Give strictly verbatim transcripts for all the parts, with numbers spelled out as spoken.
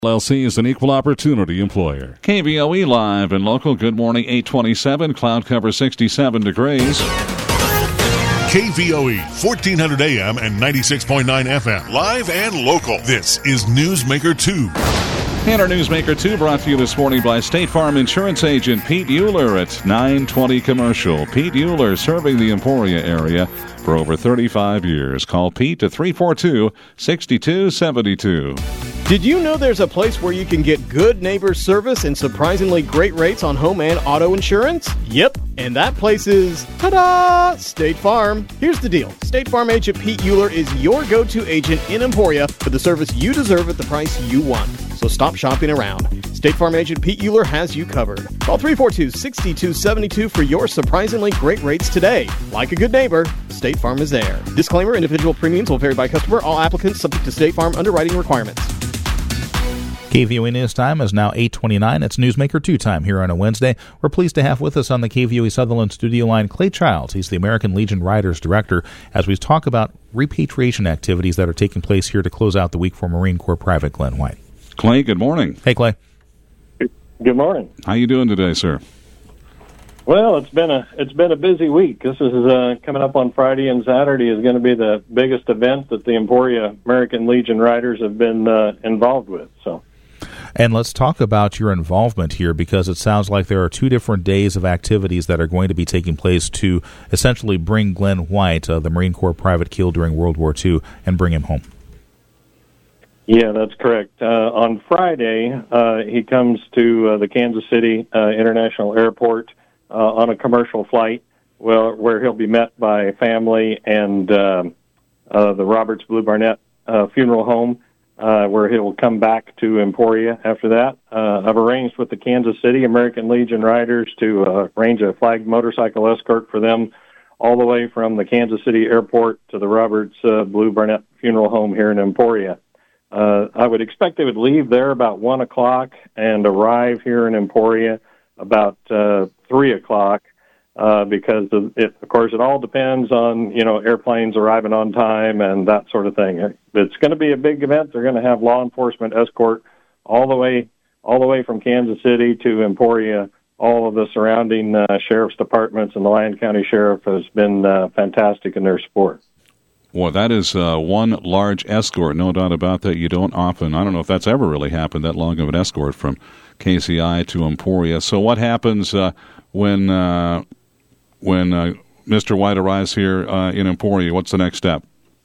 L L C is an equal opportunity employer. K V O E live and local. Good morning, eight twenty-seven. Cloud cover sixty-seven degrees. K V O E, fourteen hundred A M and ninety-six point nine F M. Live and local. This is Newsmaker two. And our Newsmaker two brought to you this morning by State Farm Insurance Agent Pete Euler at nine twenty Commercial. Pete Euler serving the Emporia area for over thirty-five years. Call Pete at three four two, six two seven two. Did you know there's a place where you can get good neighbor service and surprisingly great rates on home and auto insurance? Yep, and that place is, ta-da, State Farm. Here's the deal. State Farm agent Pete Euler is your go-to agent in Emporia for the service you deserve at the price you want. So stop shopping around. State Farm agent Pete Euler has you covered. Call three four two, six two seven two for your surprisingly great rates today. Like a good neighbor, State Farm is there. Disclaimer, individual premiums will vary by customer. All applicants subject to State Farm underwriting requirements. K V O E News Time is now eight twenty-nine. It's Newsmaker two time here on a Wednesday. We're pleased to have with us on the K V O E Sutherland studio line Clay Childs. He's the American Legion Riders Director as we talk about repatriation activities that are taking place here to close out the week for Marine Corps Private Glenn White. Clay, good morning. Hey, Clay. Good morning. How you doing today, sir? Well, it's been a it's been a busy week. This is uh, coming up on Friday and Saturday is going to be the biggest event that the Emporia American Legion Riders have been uh, involved with. So. And let's talk about your involvement here, because it sounds like there are two different days of activities that are going to be taking place to essentially bring Glenn White, uh, the Marine Corps private killed during World War Two, and bring him home. Yeah, that's correct. Uh, on Friday, uh, he comes to uh, the Kansas City uh, International Airport uh, on a commercial flight, well, where he'll be met by family and uh, uh, the Roberts Blue Barnett uh, Funeral Home. Uh, where he'll come back to Emporia after that. Uh, I've arranged with the Kansas City American Legion Riders to uh, arrange a flagged motorcycle escort for them all the way from the Kansas City Airport to the Roberts uh, Blue Barnett Funeral Home here in Emporia. Uh, I would expect they would leave there about one o'clock and arrive here in Emporia about uh, three o'clock. Uh, because of it, of course, it all depends on, you know, airplanes arriving on time and that sort of thing. It's going to be a big event. They're going to have law enforcement escort all the way, all the way from Kansas City to Emporia. All of the surrounding uh, sheriff's departments and the Lyon County Sheriff has been uh, fantastic in their support. Well, that is uh, one large escort, no doubt about that. You don't often, I don't know if that's ever really happened, that long of an escort from K C I to Emporia. So what happens uh, when... Uh, When uh, Mister White arrives here uh, in Emporia? What's the next step?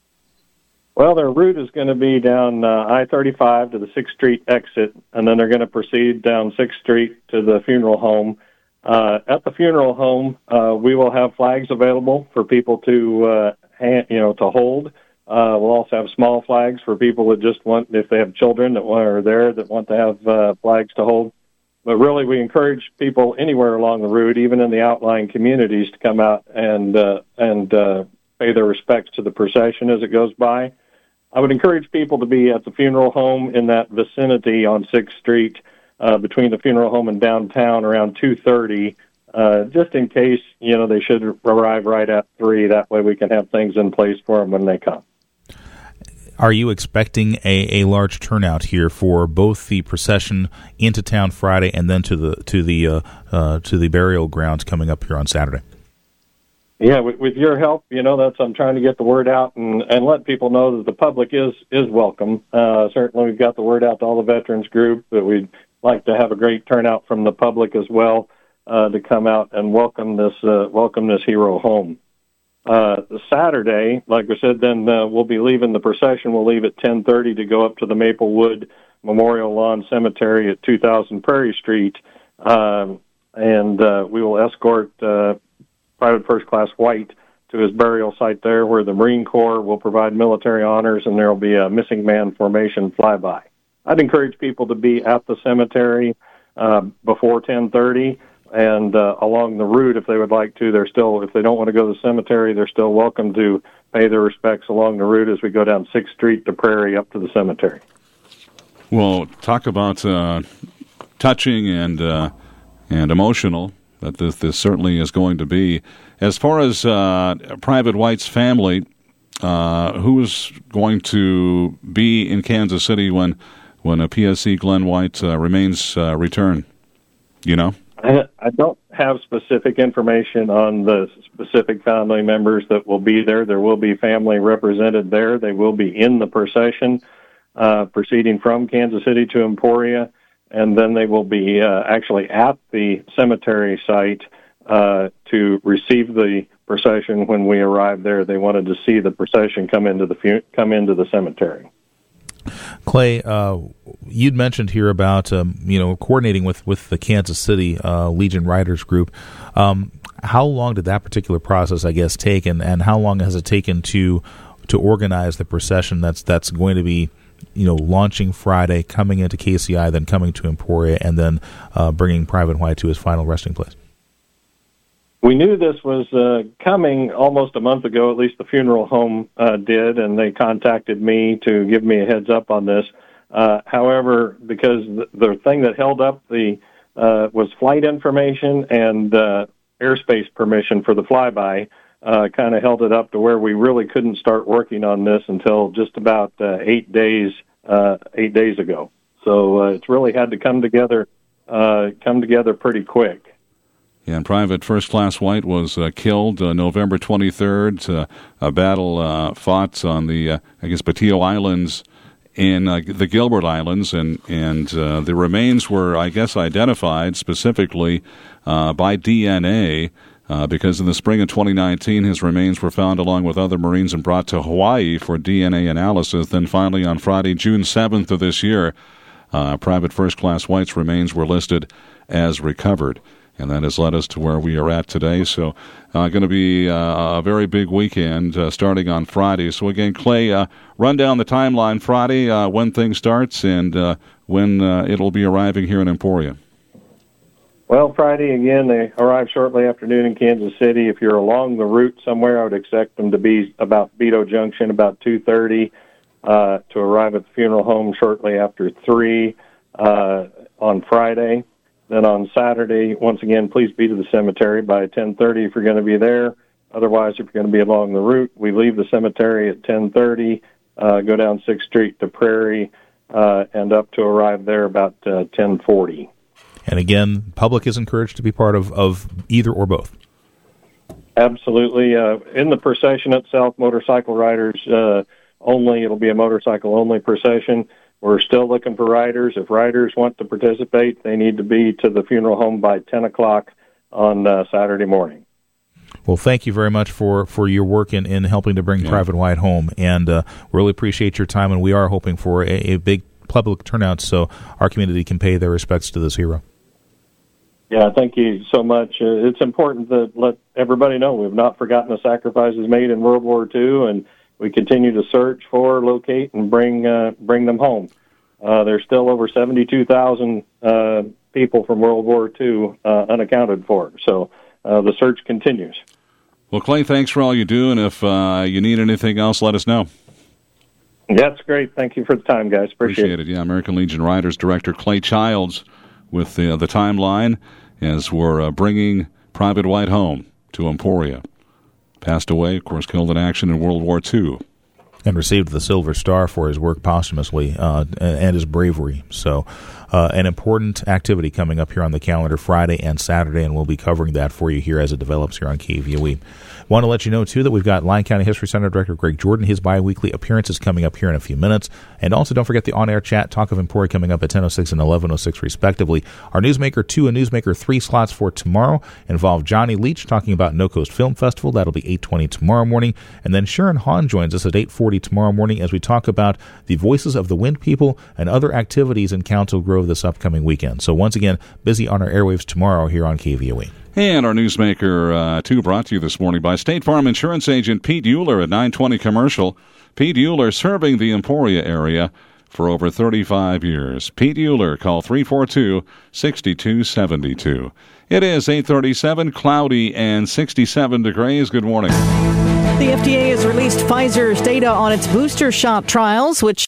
Well, their route is going to be down uh, I thirty-five to the sixth Street exit, and then they're going to proceed down sixth Street to the funeral home. Uh, at the funeral home, uh, we will have flags available for people to, uh, hand, you know, to hold. Uh, we'll also have small flags for people that just want, if they have children that want, are there that want to have uh, flags to hold. But really, we encourage people anywhere along the route, even in the outlying communities, to come out and uh, and uh, pay their respects to the procession as it goes by. I would encourage people to be at the funeral home in that vicinity on sixth Street, uh, between the funeral home and downtown, around two thirty, uh, just in case, you know, they should arrive right at three. That way we can have things in place for them when they come. Are you expecting a, a large turnout here for both the procession into town Friday and then to the to the uh, uh, to the burial grounds coming up here on Saturday? Yeah, with, with your help, you know, that's I'm trying to get the word out and, and let people know that the public is is welcome. Uh, certainly, we've got the word out to all the veterans group, but we'd like to have a great turnout from the public as well uh, to come out and welcome this uh, welcome this hero home. Uh, Saturday, like we said, then uh, we'll be leaving the procession. We'll leave at ten thirty to go up to the Maplewood Memorial Lawn Cemetery at two thousand Prairie Street, um, and uh, we will escort uh, Private First Class White to his burial site there, where the Marine Corps will provide military honors, and there will be a missing man formation flyby. I'd encourage people to be at the cemetery uh, before ten thirty. And uh, along the route, if they would like to, they're still, if they don't want to go to the cemetery, they're still welcome to pay their respects along the route as we go down sixth Street to Prairie up to the cemetery. Well, talk about uh, touching and uh, and emotional, that this, this certainly is going to be. As far as uh, Private White's family, uh, who is going to be in Kansas City when when a P S C Glenn White uh, remains uh, return? You know? I, I don't have specific information on the specific family members that will be there. There will be family represented there. They will be in the procession uh, proceeding from Kansas City to Emporia, and then they will be uh, actually at the cemetery site uh, to receive the procession when we arrive there. They wanted to see the procession come into the fu- come into the cemetery. Clay, uh, you'd mentioned here about um, you know coordinating with, with the Kansas City uh, Legion Riders group. Um, how long did that particular process, I guess, take, and, and how long has it taken to to organize the procession that's that's going to be you know launching Friday, coming into K C I, then coming to Emporia, and then uh, bringing Private White to his final resting place? We knew this was uh, coming almost a month ago, at least the funeral home uh, did, and they contacted me to give me a heads up on this. Uh, however, because the, the thing that held up the uh, was flight information and uh, airspace permission for the flyby, uh, kind of held it up to where we really couldn't start working on this until just about uh, eight days uh, eight days ago. So uh, it's really had to come together uh, come together pretty quick. Yeah, and Private First Class White was uh, killed uh, November twenty-third. Uh, a battle uh, fought on the, uh, I guess, Batillo Islands in uh, the Gilbert Islands, and, and uh, the remains were, I guess, identified specifically uh, by D N A uh, because in the spring of twenty nineteen, his remains were found along with other Marines and brought to Hawaii for D N A analysis. Then finally on Friday, June seventh of this year, uh, Private First Class White's remains were listed as recovered. And that has led us to where we are at today. So uh, going to be uh, a very big weekend uh, starting on Friday. So again, Clay, uh, run down the timeline Friday, uh, when things starts and uh, when uh, it'll be arriving here in Emporia. Well, Friday, again, they arrive shortly after noon in Kansas City. If you're along the route somewhere, I would expect them to be about Beto Junction about two thirty, uh, to arrive at the funeral home shortly after three uh, on Friday. Then on Saturday, once again, please be to the cemetery by ten thirty if you're going to be there. Otherwise, if you're going to be along the route, we leave the cemetery at ten thirty, uh, go down sixth Street to Prairie, uh, and up to arrive there about uh, ten forty. And again, public is encouraged to be part of, of either or both. Absolutely. Uh, in the procession itself, motorcycle riders uh, only. It'll be a motorcycle-only procession. We're still looking for riders. If riders want to participate, they need to be to the funeral home by ten o'clock on uh, Saturday morning. Well, thank you very much for, for your work in, in helping to bring yeah. Private White home, and uh, really appreciate your time, and we are hoping for a, a big public turnout so our community can pay their respects to this hero. Yeah, thank you so much. Uh, it's important to let everybody know we've not forgotten the sacrifices made in World War Two, and we continue to search for, locate, and bring uh, bring them home. Uh, there's still over seventy-two thousand uh, people from World War Two uh, unaccounted for, so uh, the search continues. Well, Clay, thanks for all you do, and if uh, you need anything else, let us know. That's great. Thank you for the time, guys. Appreciate, Appreciate it. it. Yeah, American Legion Riders Director Clay Childs with the, uh, the timeline as we're uh, bringing Private White home to Emporia. Passed away, of course, killed in action in World War Two. And received the Silver Star for his work posthumously uh, and his bravery. So uh, an important activity coming up here on the calendar Friday and Saturday, and we'll be covering that for you here as it develops here on K V O E. Want to let you know, too, that we've got Lyon County History Center Director Greg Jordan. His bi-weekly appearance is coming up here in a few minutes. And also, don't forget the on-air chat, Talk of Emporia, coming up at ten oh six and eleven oh six, respectively. Our Newsmaker two and Newsmaker three slots for tomorrow involve Johnny Leach talking about No Coast Film Festival. That'll be eight twenty tomorrow morning. And then Sharon Hahn joins us at eight forty tomorrow morning as we talk about the Voices of the Wind People and other activities in Council Grove this upcoming weekend. So once again, busy on our airwaves tomorrow here on K V O E. And our Newsmaker uh, two brought to you this morning by State Farm Insurance Agent Pete Euler at nine twenty Commercial. Pete Euler serving the Emporia area for over thirty-five years. Pete Euler, call three four two, six two seven two. It is eight thirty-seven, cloudy and sixty-seven degrees. Good morning. The F D A has released Pfizer's data on its booster shot trials, which